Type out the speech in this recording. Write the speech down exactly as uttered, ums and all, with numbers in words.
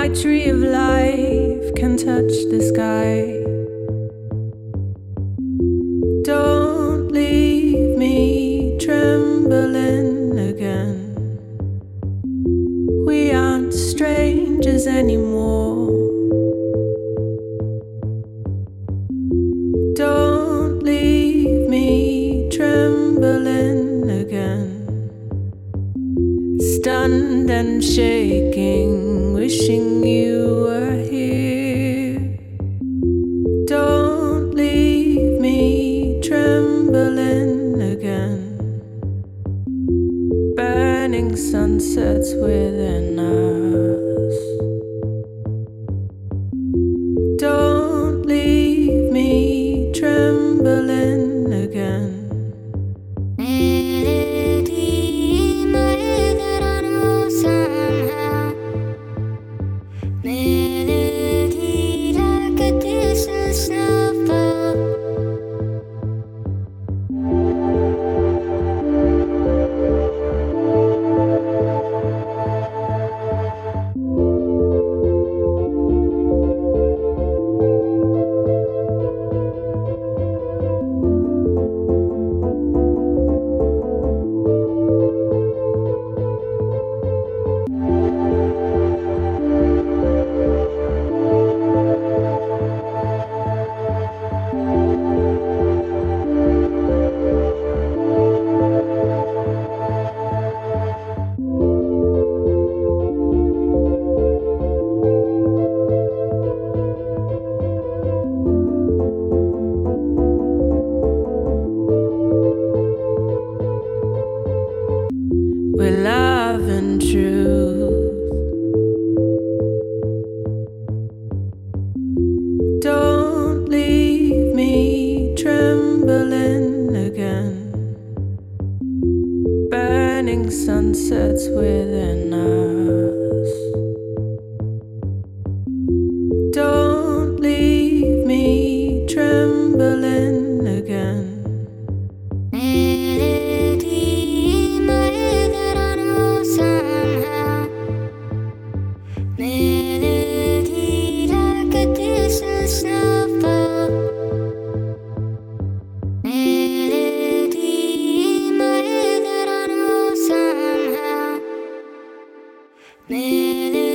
My tree of life can touch the sky. Don't leave me trembling again. We aren't strangers anymore. Don't leave me trembling again. Stunned and shaking, wishing you were here. Don't leave me trembling again. Burning sunsets within us. Don't leave me trembling again. With love and truth. Don't leave me trembling again. Burning sunsets within us. Don't leave me trembling again. Melody